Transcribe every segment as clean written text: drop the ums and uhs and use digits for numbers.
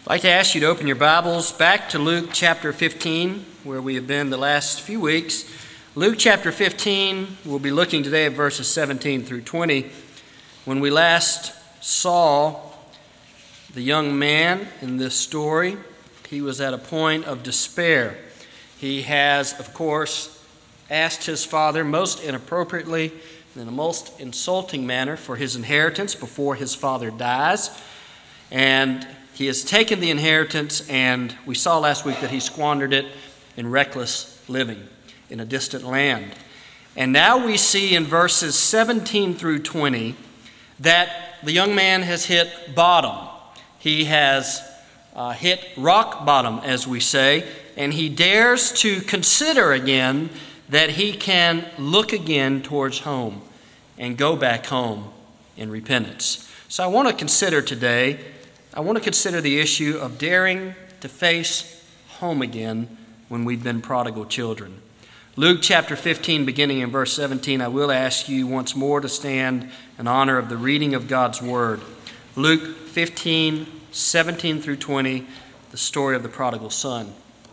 I'd like to ask you to open your Bibles back to Luke chapter 15, where we have been the last few weeks. Luke chapter 15, we'll be looking today at verses 17 through 20. When we last saw the young man in this story, he was at a point of despair. He has, of course, asked his father most inappropriately, in a most insulting manner, for his inheritance before his father dies. And he has taken the inheritance, and we saw last week that he squandered it in reckless living in a distant land. And now we see in verses 17 through 20 that the young man has hit bottom. He has hit rock bottom, as we say, and he dares to consider again that he can look again towards home and go back home in repentance. So I want to consider today the issue of daring to face home again when we've been prodigal children. Luke chapter 15, beginning in verse 17, I will ask you once more to stand in honor of the reading of God's Word. Luke 15, 17 through 20, the story of the prodigal son.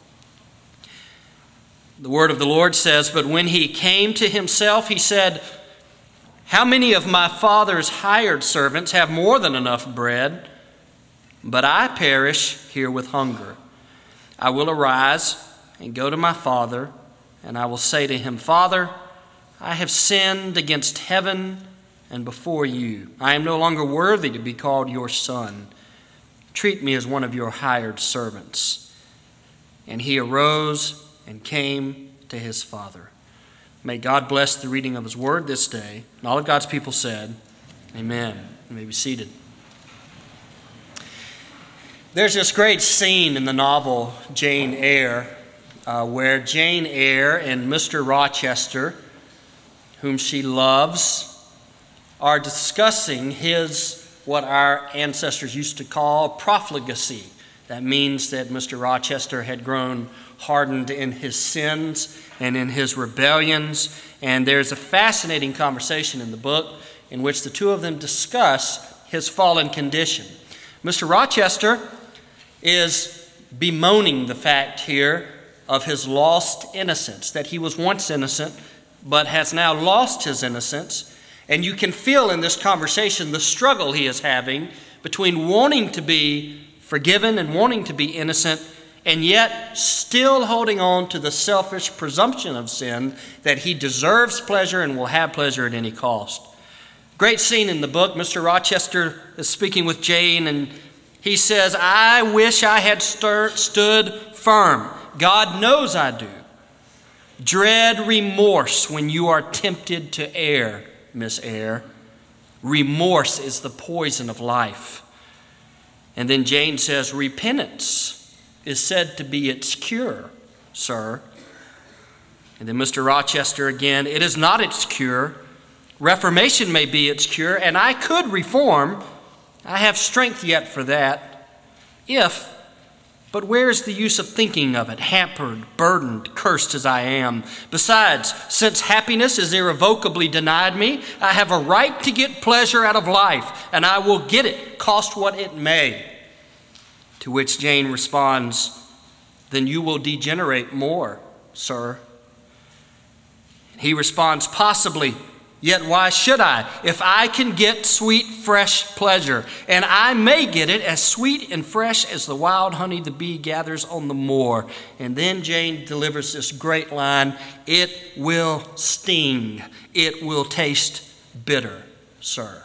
The word of the Lord says, "But when he came to himself, he said, 'How many of my father's hired servants have more than enough bread? But I perish here with hunger. I will arise and go to my father, and I will say to him, Father, I have sinned against heaven and before you. I am no longer worthy to be called your son. Treat me as one of your hired servants.' And he arose and came to his father." May God bless the reading of his word this day. And all of God's people said, Amen. You may be seated. There's this great scene in the novel Jane Eyre where Jane Eyre and Mr. Rochester, whom she loves, are discussing what our ancestors used to call profligacy. That means that Mr. Rochester had grown hardened in his sins and in his rebellions. And there's a fascinating conversation in the book in which the two of them discuss his fallen condition. Mr. Rochester is bemoaning the fact here of his lost innocence, that he was once innocent but has now lost his innocence. And you can feel in this conversation the struggle he is having between wanting to be forgiven and wanting to be innocent, and yet still holding on to the selfish presumption of sin that he deserves pleasure and will have pleasure at any cost. Great scene in the book. Mr. Rochester is speaking with Jane, and he says, "I wish I had stood firm. God knows I do. Dread remorse when you are tempted to err, Miss Eyre. Remorse is the poison of life." And then Jane says, "Repentance is said to be its cure, sir." And then Mr. Rochester again, "It is not its cure. Reformation may be its cure, and I could reform. I have strength yet for that. But where's the use of thinking of it, hampered, burdened, cursed as I am? Besides, since happiness is irrevocably denied me, I have a right to get pleasure out of life, and I will get it, cost what it may." To which Jane responds, "Then you will degenerate more, sir." And he responds, "Possibly. Yet why should I? If I can get sweet, fresh pleasure, and I may get it as sweet and fresh as the wild honey the bee gathers on the moor." And then Jane delivers this great line, "It will sting. It will taste bitter, sir."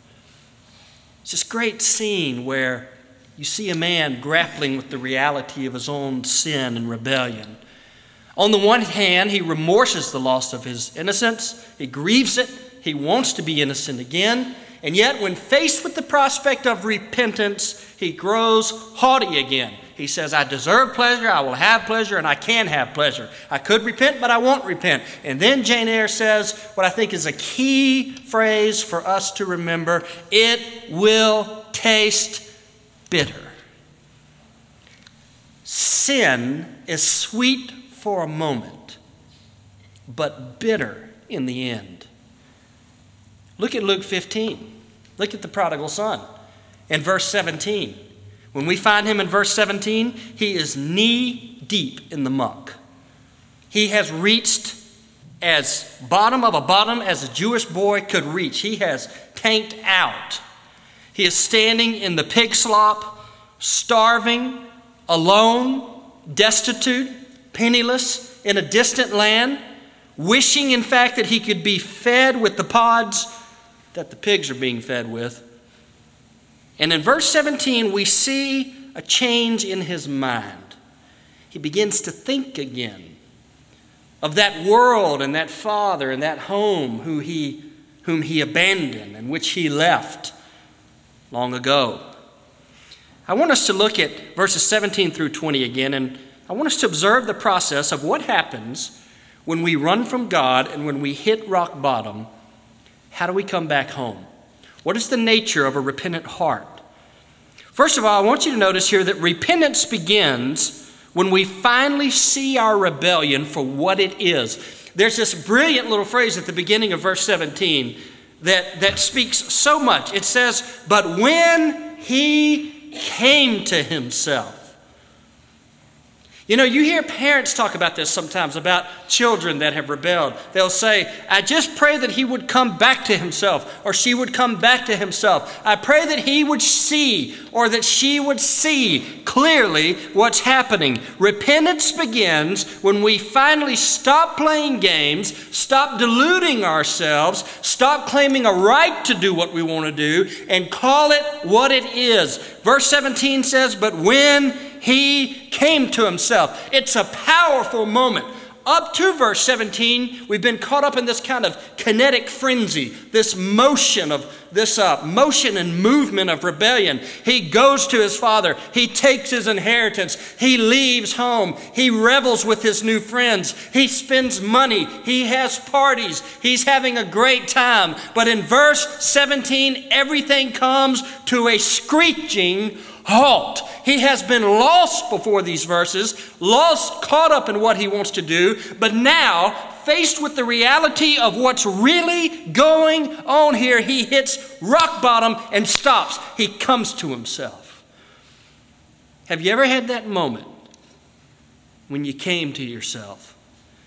It's this great scene where you see a man grappling with the reality of his own sin and rebellion. On the one hand, he remorses the loss of his innocence. He grieves it. He wants to be innocent again. And yet, when faced with the prospect of repentance, he grows haughty again. He says, "I deserve pleasure, I will have pleasure, and I can have pleasure. I could repent, but I won't repent." And then Jane Eyre says what I think is a key phrase for us to remember: "It will taste bitter." Sin is sweet for a moment, but bitter in the end. Look at Luke 15. Look at the prodigal son in verse 17. When we find him in verse 17, he is knee deep in the muck. He has reached as bottom of a bottom as a Jewish boy could reach. He has tanked out. He is standing in the pig slop, starving, alone, destitute, penniless, in a distant land, wishing, in fact, that he could be fed with the pods that the pigs are being fed with. And in verse 17, we see a change in his mind. He begins to think again of that world and that father and that home whom he abandoned and which he left long ago. I want us to look at verses 17 through 20 again, and I want us to observe the process of what happens when we run from God and when we hit rock bottom. How do we come back home? What is the nature of a repentant heart? First of all, I want you to notice here that repentance begins when we finally see our rebellion for what it is. There's this brilliant little phrase at the beginning of verse 17 that speaks so much. It says, "But when he came to himself." You know, you hear parents talk about this sometimes, about children that have rebelled. They'll say, "I just pray that he would come back to himself," or she would come back to himself. "I pray that he would see," or that she would see clearly what's happening. Repentance begins when we finally stop playing games, stop deluding ourselves, stop claiming a right to do what we want to do, and call it what it is. Verse 17 says, "But when he came to himself." It's a powerful moment. Up to verse 17, we've been caught up in this kind of kinetic frenzy, this motion and movement of rebellion. He goes to his father. He takes his inheritance. He leaves home. He revels with his new friends. He spends money. He has parties. He's having a great time. But in verse 17, everything comes to a screeching halt. He has been lost before these verses, caught up in what he wants to do, but now, faced with the reality of what's really going on here, he hits rock bottom and stops. He comes to himself. Have you ever had that moment when you came to yourself?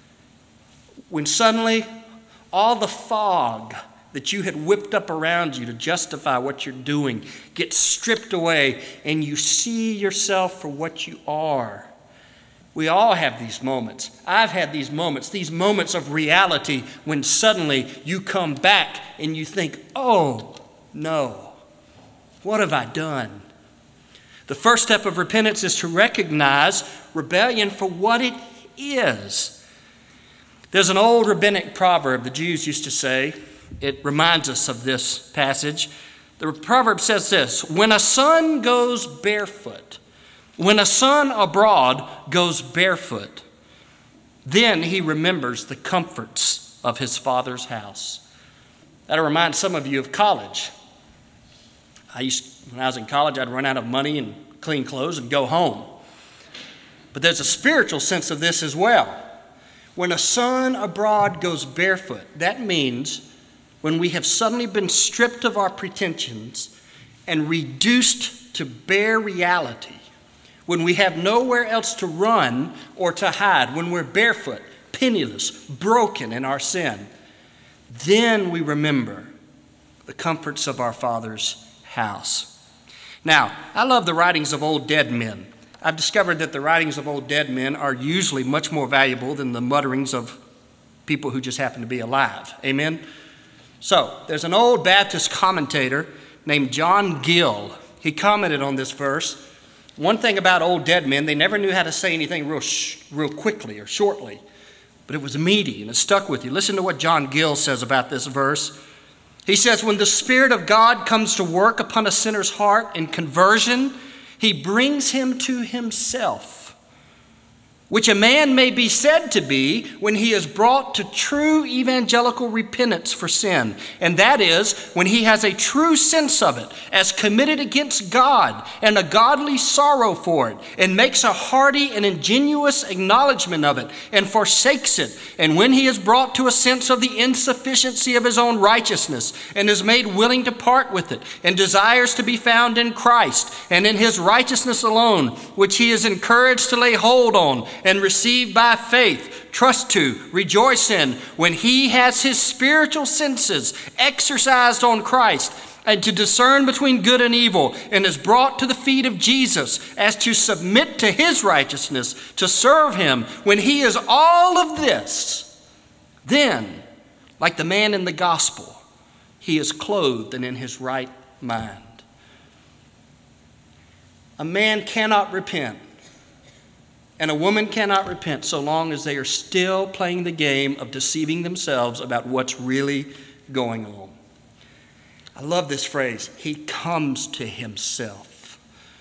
When suddenly all the fog that you had whipped up around you to justify what you're doing gets stripped away and you see yourself for what you are. We all have these moments. I've had these moments of reality when suddenly you come back and you think, "Oh, no, what have I done?" The first step of repentance is to recognize rebellion for what it is. There's an old rabbinic proverb the Jews used to say. It reminds us of this passage. The proverb says this: "When a son goes barefoot, when a son abroad goes barefoot, then he remembers the comforts of his father's house." That'll remind some of you of college. When I was in college, I'd run out of money and clean clothes and go home. But there's a spiritual sense of this as well. When a son abroad goes barefoot, that means when we have suddenly been stripped of our pretensions and reduced to bare reality, when we have nowhere else to run or to hide, when we're barefoot, penniless, broken in our sin, then we remember the comforts of our Father's house. Now, I love the writings of old dead men. I've discovered that the writings of old dead men are usually much more valuable than the mutterings of people who just happen to be alive. Amen? So, there's an old Baptist commentator named John Gill. He commented on this verse. One thing about old dead men, they never knew how to say anything real quickly or shortly, but it was meaty and it stuck with you. Listen to what John Gill says about this verse. He says, "When the Spirit of God comes to work upon a sinner's heart in conversion, he brings him to himself. which a man may be said to be when he is brought to true evangelical repentance for sin. And that is, when he has a true sense of it, as committed against God, and a godly sorrow for it, and makes a hearty and ingenuous acknowledgement of it, and forsakes it. And when he is brought to a sense of the insufficiency of his own righteousness, and is made willing to part with it, and desires to be found in Christ, and in his righteousness alone, which he is encouraged to lay hold on, and receive by faith, trust to, rejoice in, when he has his spiritual senses exercised on Christ, and to discern between good and evil, and is brought to the feet of Jesus, as to submit to his righteousness, to serve him. When he is all of this, then, like the man in the gospel, he is clothed and in his right mind. A man cannot repent, and a woman cannot repent so long as they are still playing the game of deceiving themselves about what's really going on. I love this phrase, he comes to himself.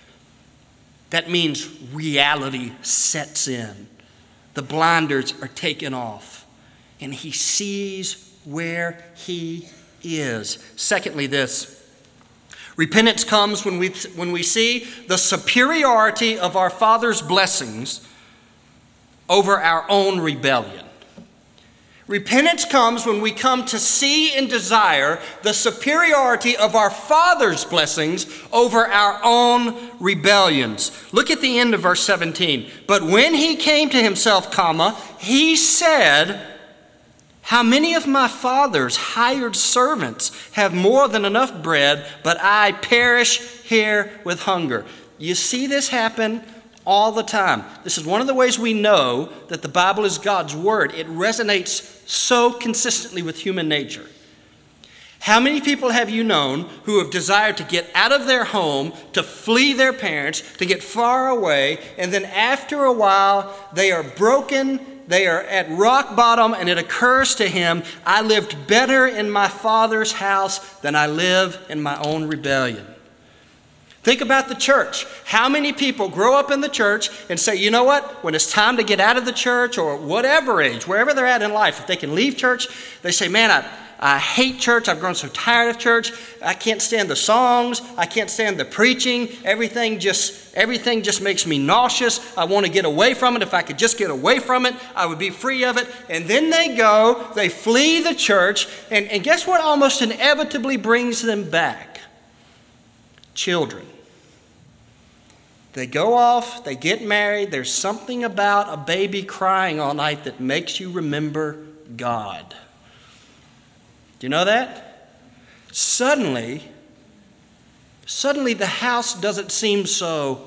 That means reality sets in. The blinders are taken off, and he sees where he is. Secondly, this. Repentance comes when we see the superiority of our Father's blessings over our own rebellion. Repentance comes when we come to see and desire the superiority of our Father's blessings over our own rebellions. Look at the end of verse 17. But when he came to himself, he said, how many of my father's hired servants have more than enough bread, but I perish here with hunger? You see this happen all the time. This is one of the ways we know that the Bible is God's word. It resonates so consistently with human nature. How many people have you known who have desired to get out of their home, to flee their parents, to get far away, and then after a while they are broken, they are at rock bottom, and it occurs to him, I lived better in my father's house than I live in my own rebellion. Think about the church. How many people grow up in the church and say, you know what, when it's time to get out of the church, or whatever age, wherever they're at in life, if they can leave church, they say, man, I hate church. I've grown so tired of church. I can't stand the songs. I can't stand the preaching. Everything just makes me nauseous. I want to get away from it. If I could just get away from it, I would be free of it. And then they flee the church, and guess what almost inevitably brings them back? Children. They go off, they get married. There's something about a baby crying all night that makes you remember God. Do you know that? Suddenly the house doesn't seem so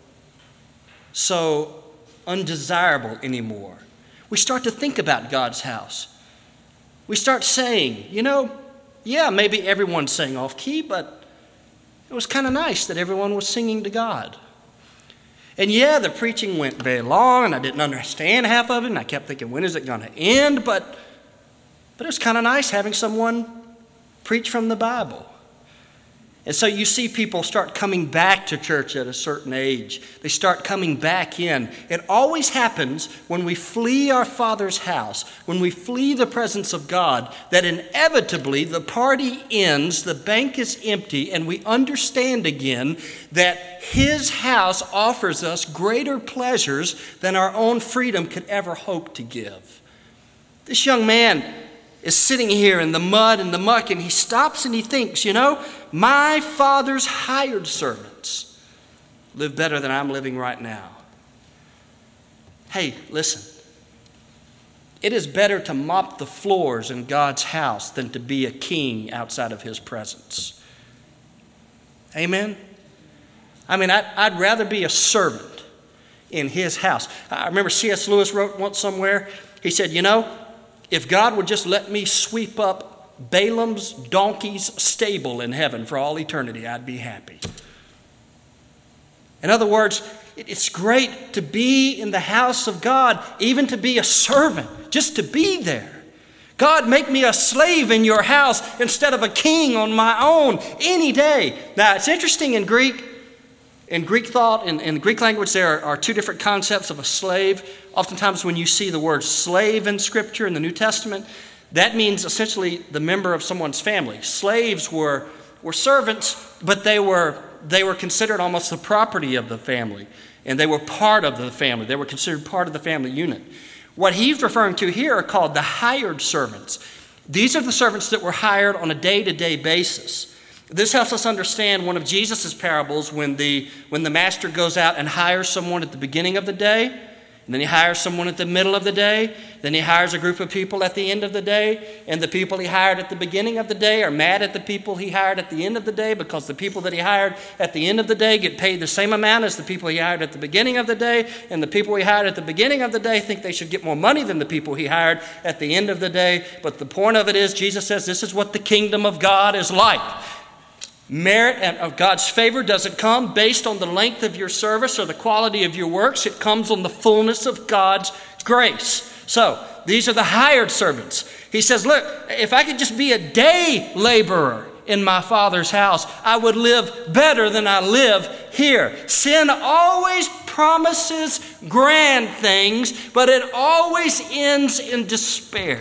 undesirable anymore. We start to think about God's house. We start saying, maybe everyone sang off key, but it was kind of nice that everyone was singing to God. And the preaching went very long, and I didn't understand half of it, and I kept thinking, when is it going to end? But it was kind of nice having someone preach from the Bible. And so you see people start coming back to church at a certain age. They start coming back in. It always happens when we flee our Father's house, when we flee the presence of God, that inevitably the party ends, the bank is empty, and we understand again that his house offers us greater pleasures than our own freedom could ever hope to give. This young man is sitting here in the mud and the muck, and he stops and he thinks, my father's hired servants live better than I'm living right now. Hey, listen. It is better to mop the floors in God's house than to be a king outside of his presence. Amen? I'd rather be a servant in his house. I remember C.S. Lewis wrote once somewhere, he said, if God would just let me sweep up Balaam's donkey's stable in heaven for all eternity, I'd be happy. In other words, it's great to be in the house of God, even to be a servant, just to be there. God, make me a slave in your house instead of a king on my own any day. Now, it's interesting in Greek, In Greek thought, in the Greek language, there are two different concepts of a slave. Oftentimes when you see the word slave in Scripture in the New Testament, that means essentially the member of someone's family. Slaves were servants, but they were considered almost the property of the family, and they were part of the family. They were considered part of the family unit. What he's referring to here are called the hired servants. These are the servants that were hired on a day-to-day basis. This helps us understand one of Jesus' parables when the master goes out and hires someone at the beginning of the day, and then he hires someone at the middle of the day, then he hires a group of people at the end of the day, and the people he hired at the beginning of the day are mad at the people he hired at the end of the day because the people that he hired at the end of the day get paid the same amount as the people he hired at the beginning of the day, and the people he hired at the beginning of the day think they should get more money than the people he hired at the end of the day. But the point of it is, Jesus says this is what the kingdom of God is like. Merit of God's favor doesn't come based on the length of your service or the quality of your works. It comes on the fullness of God's grace. So, these are the hired servants. He says, look, if I could just be a day laborer in my Father's house, I would live better than I live here. Sin always promises grand things, but it always ends in despair.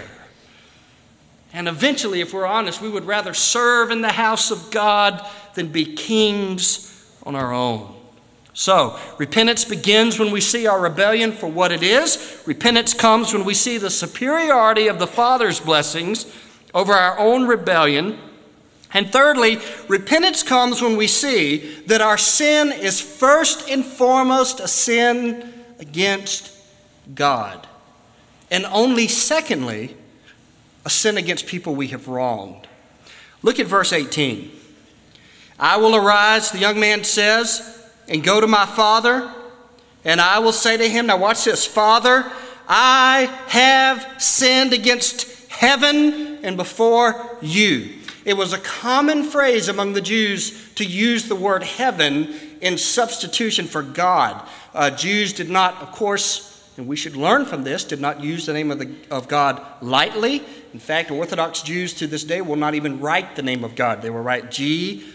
And eventually, if we're honest, we would rather serve in the house of God than be kings on our own. So, repentance begins when we see our rebellion for what it is. Repentance comes when we see the superiority of the Father's blessings over our own rebellion. And thirdly, repentance comes when we see that our sin is first and foremost a sin against God. And only secondly, a sin against people we have wronged. Look at verse 18. I will arise, the young man says, and go to my father, and I will say to him, now watch this, Father, I have sinned against heaven and before you. It was a common phrase among the Jews to use the word heaven in substitution for God. Jews did not, of course, and we should learn from this, did not use the name of God lightly. In fact, Orthodox Jews to this day will not even write the name of God. They will write G_D.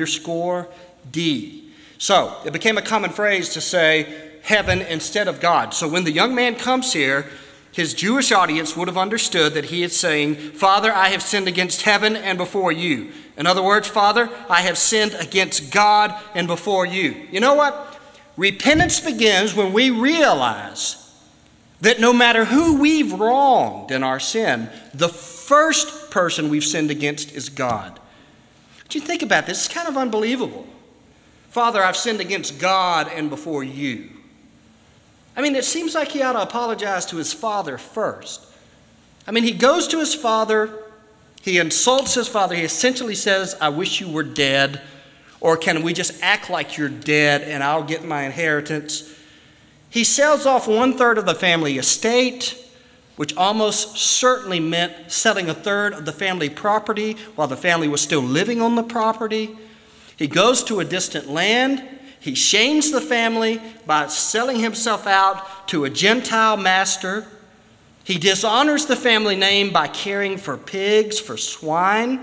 So it became a common phrase to say heaven instead of God. So when the young man comes here, his Jewish audience would have understood that he is saying, Father, I have sinned against heaven and before you. In other words, Father, I have sinned against God and before you. You know what? Repentance begins when we realize that no matter who we've wronged in our sin, the first person we've sinned against is God. But you think about this, it's kind of unbelievable. Father, I've sinned against God and before you. I mean, it seems like he ought to apologize to his father first. I mean, he goes to his father, he insults his father, he essentially says, I wish you were dead, or can we just act like you're dead and I'll get my inheritance? He sells off 1/3 of the family estate, which almost certainly meant selling 1/3 of the family property while the family was still living on the property. He goes to a distant land. He shames the family by selling himself out to a Gentile master. He dishonors the family name by caring for pigs, for swine.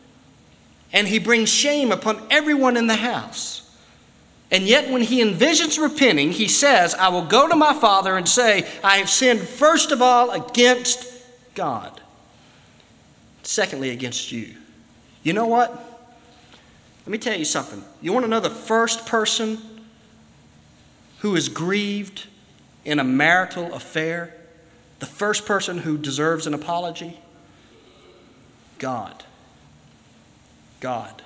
And he brings shame upon everyone in the house. And yet when he envisions repenting, he says, I will go to my father and say, I have sinned first of all against God. Secondly, against you. You know what? Let me tell you something. You want to know the first person who is grieved in a marital affair? The first person who deserves an apology? God. God.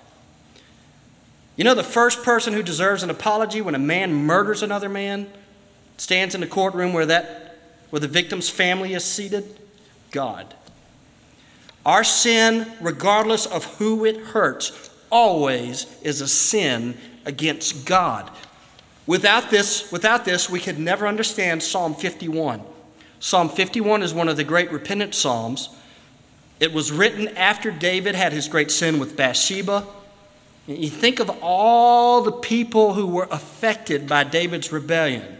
You know the first person who deserves an apology when a man murders another man, stands in the courtroom where the victim's family is seated? God. Our sin, regardless of who it hurts, always is a sin against God. Without this, we could never understand Psalm 51. Psalm 51 is one of the great repentance psalms. It was written after David had his great sin with Bathsheba. You think of all the people who were affected by David's rebellion.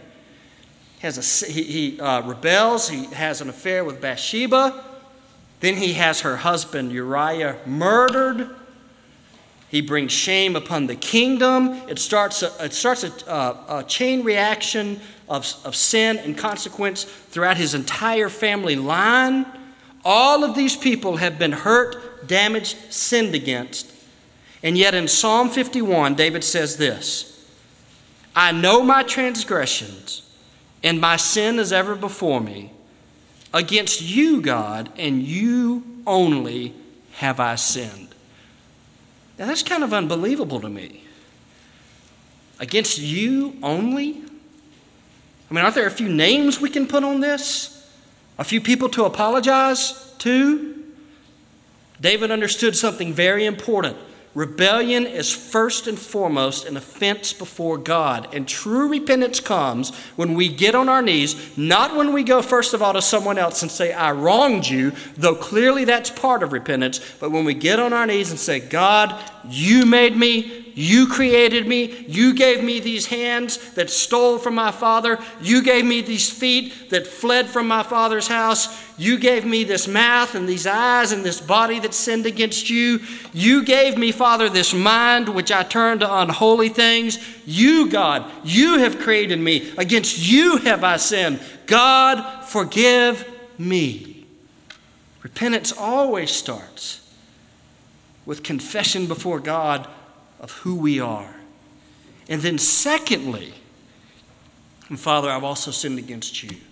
He rebels, he has an affair with Bathsheba, then he has her husband Uriah murdered, He brings shame upon the kingdom. It starts a chain reaction of sin and consequence throughout his entire family line. All of these people have been hurt, damaged, sinned against. And yet in Psalm 51, David says this, I know my transgressions, and my sin is ever before me. Against you, God, and you only have I sinned. Now that's kind of unbelievable to me. Against you only? I mean, aren't there a few names we can put on this? A few people to apologize to? David understood something very important. Rebellion is first and foremost an offense before God. And true repentance comes when we get on our knees, not when we go first of all to someone else and say, I wronged you, though clearly that's part of repentance, but when we get on our knees and say, God, you made me, you created me, you gave me these hands that stole from my father, you gave me these feet that fled from my father's house, you gave me this mouth and these eyes and this body that sinned against you, you gave me, Father, this mind which I turned to unholy things, you, God, you have created me, against you have I sinned, God, forgive me. Repentance always starts with confession before God of who we are. And then secondly, and Father, I've also sinned against you.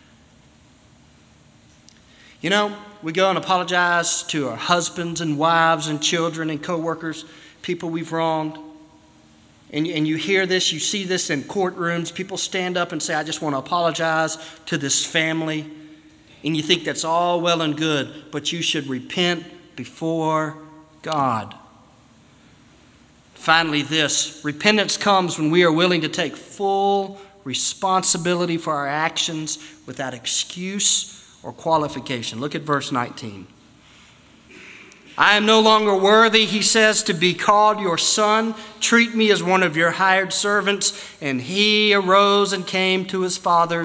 You know, we go and apologize to our husbands and wives and children and co-workers, people we've wronged. And you hear this, you see this in courtrooms. People stand up and say, I just want to apologize to this family. And you think that's all well and good, but you should repent before God. Finally, this repentance comes when we are willing to take full responsibility for our actions without excuse or qualification. Look at verse 19. I am no longer worthy, he says, to be called your son. Treat me as one of your hired servants. And he arose and came to his father.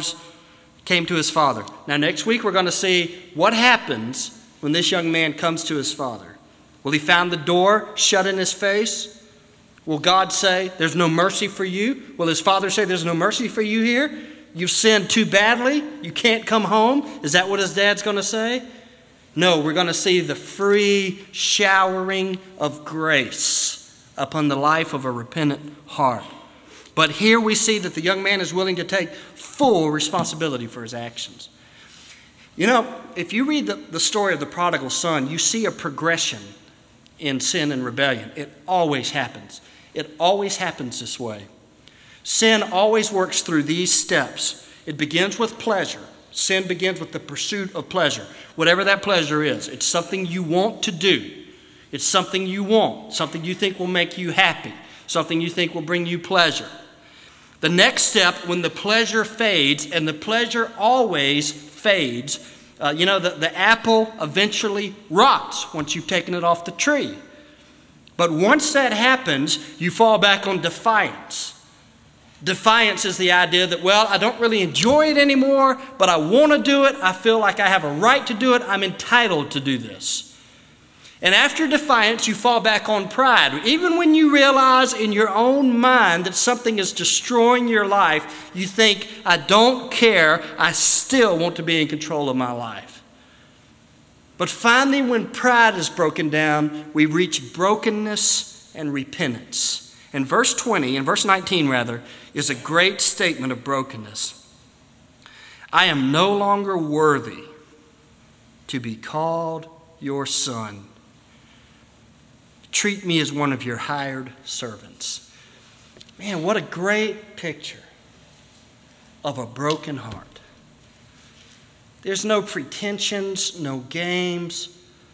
Now, next week we're going to see what happens when this young man comes to his father. Will he find the door shut in his face? Will God say, there's no mercy for you? Will his father say, there's no mercy for you here? You've sinned too badly. You can't come home. Is that what his dad's going to say? No, we're going to see the free showering of grace upon the life of a repentant heart. But here we see that the young man is willing to take full responsibility for his actions. You know, if you read the story of the prodigal son, you see a progression in sin and rebellion. It always happens. It always happens this way. Sin always works through these steps. It begins with pleasure. Sin begins with the pursuit of pleasure. Whatever that pleasure is, it's something you want to do. It's something you want, something you think will make you happy, something you think will bring you pleasure. The next step, when the pleasure fades, and the pleasure always fades, the apple eventually rots once you've taken it off the tree. But once that happens, you fall back on defiance. Defiance is the idea that, well, I don't really enjoy it anymore, but I want to do it. I feel like I have a right to do it. I'm entitled to do this. And after defiance, you fall back on pride. Even when you realize in your own mind that something is destroying your life, you think, I don't care. I still want to be in control of my life. But finally, when pride is broken down, we reach brokenness and repentance. And verse 19 is a great statement of brokenness. I am no longer worthy to be called your son. Treat me as one of your hired servants. Man, what a great picture of a broken heart. There's no pretensions, no games.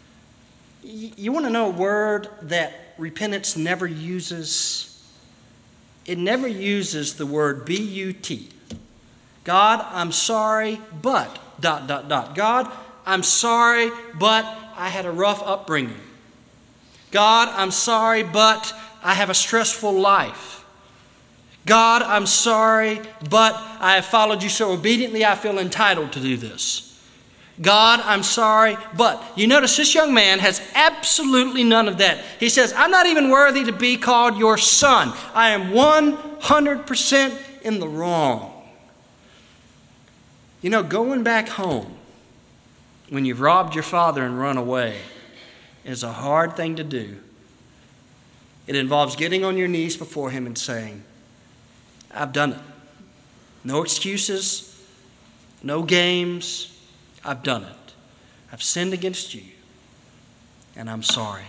You want to know a word that repentance never uses? It never uses the word B-U-T. God, I'm sorry, but ... God, I'm sorry, but I had a rough upbringing. God, I'm sorry, but I have a stressful life. God, I'm sorry, but I have followed you so obediently I feel entitled to do this. God, I'm sorry, but you notice this young man has absolutely none of that. He says, I'm not even worthy to be called your son. I am 100% in the wrong. You know, going back home when you've robbed your father and run away is a hard thing to do. It involves getting on your knees before him and saying, I've done it. No excuses, no games. I've done it. I've sinned against you, and I'm sorry.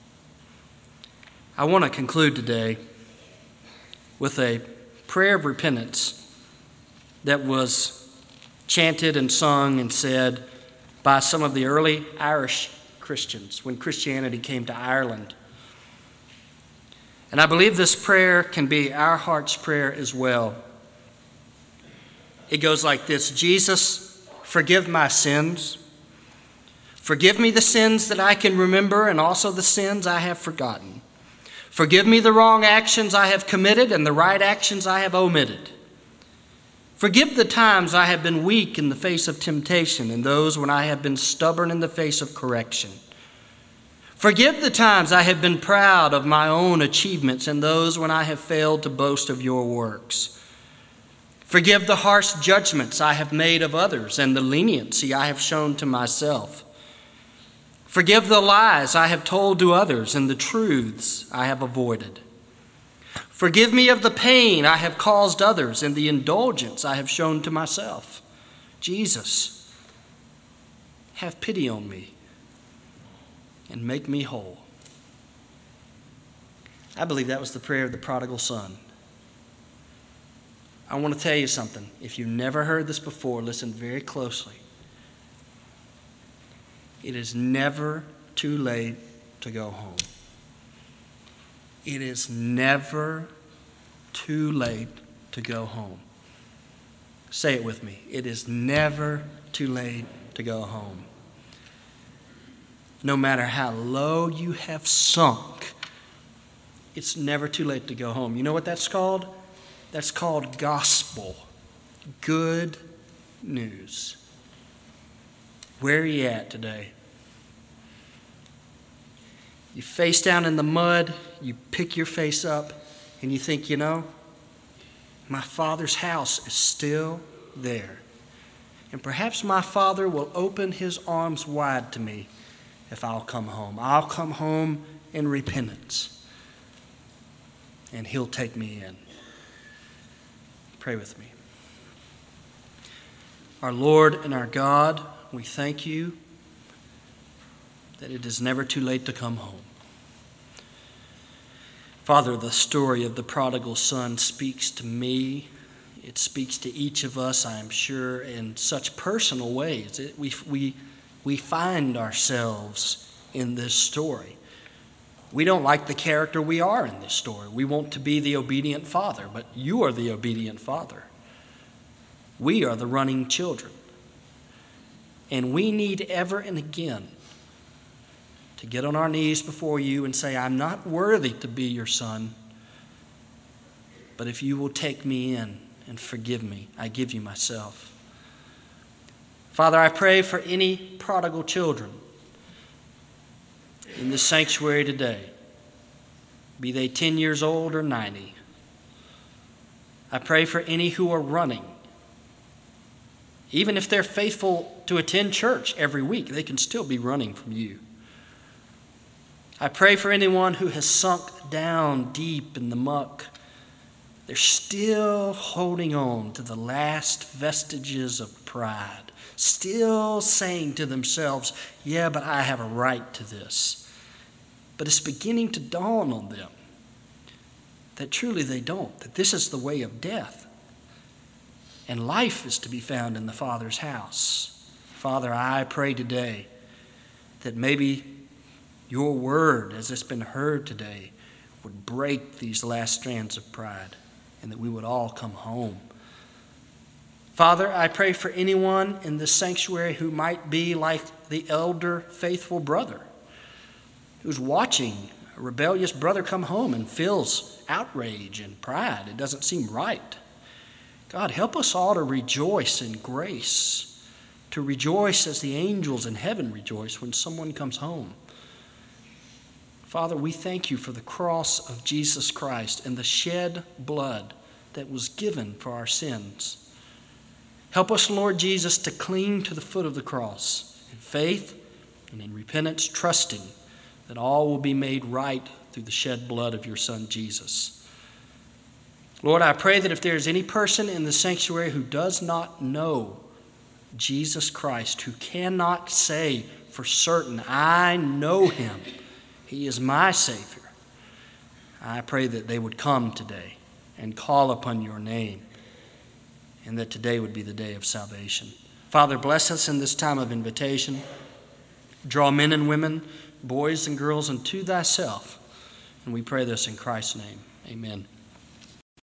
I want to conclude today with a prayer of repentance that was chanted and sung and said by some of the early Irish Christians when Christianity came to Ireland. And I believe this prayer can be our heart's prayer as well. It goes like this: Jesus, forgive my sins. Forgive me the sins that I can remember and also the sins I have forgotten. Forgive me the wrong actions I have committed and the right actions I have omitted. Forgive the times I have been weak in the face of temptation and those when I have been stubborn in the face of correction. Forgive the times I have been proud of my own achievements and those when I have failed to boast of your works. Forgive the harsh judgments I have made of others and the leniency I have shown to myself. Forgive the lies I have told to others and the truths I have avoided. Forgive me of the pain I have caused others and the indulgence I have shown to myself. Jesus, have pity on me and make me whole. I believe that was the prayer of the prodigal son. I want to tell you something. If you've never heard this before, listen very closely. It is never too late to go home. It is never too late to go home. Say it with me. It is never too late to go home. No matter how low you have sunk, it's never too late to go home. You know what that's called? That's called gospel. Good news. Where are you at today? You face down in the mud, you pick your face up, and you think, you know, my Father's house is still there. And perhaps my Father will open his arms wide to me if I'll come home. I'll come home in repentance, and he'll take me in. Pray with me. Our Lord and our God, we thank you that it is never too late to come home. Father, the story of the prodigal son speaks to me. It speaks to each of us, I am sure, in such personal ways. We find ourselves in this story. We don't like the character we are in this story. We want to be the obedient father, but you are the obedient father. We are the running children. And we need ever and again to get on our knees before you and say, I'm not worthy to be your son, but if you will take me in and forgive me, I give you myself. Father, I pray for any prodigal children in this sanctuary today, be they 10 years old or 90. I pray for any who are running. Even if they're faithful to attend church every week, they can still be running from you. I pray for anyone who has sunk down deep in the muck. They're still holding on to the last vestiges of pride, still saying to themselves, yeah, but I have a right to this. But it's beginning to dawn on them that truly they don't, that this is the way of death. And life is to be found in the Father's house. Father, I pray today that maybe your word, as it's been heard today, would break these last strands of pride and that we would all come home. Father, I pray for anyone in this sanctuary who might be like the elder faithful brother who's watching a rebellious brother come home and feels outrage and pride. It doesn't seem right. God, help us all to rejoice in grace to rejoice as the angels in heaven rejoice when someone comes home. Father, we thank you for the cross of Jesus Christ and the shed blood that was given for our sins. Help us, Lord Jesus, to cling to the foot of the cross in faith and in repentance, trusting that all will be made right through the shed blood of your Son, Jesus. Lord, I pray that if there is any person in the sanctuary who does not know Jesus Christ, who cannot say for certain, I know him, he is my Savior, I pray that they would come today and call upon your name, and that today would be the day of salvation. Father, bless us in this time of invitation. Draw men and women, boys and girls unto thyself. And we pray this in Christ's name. Amen.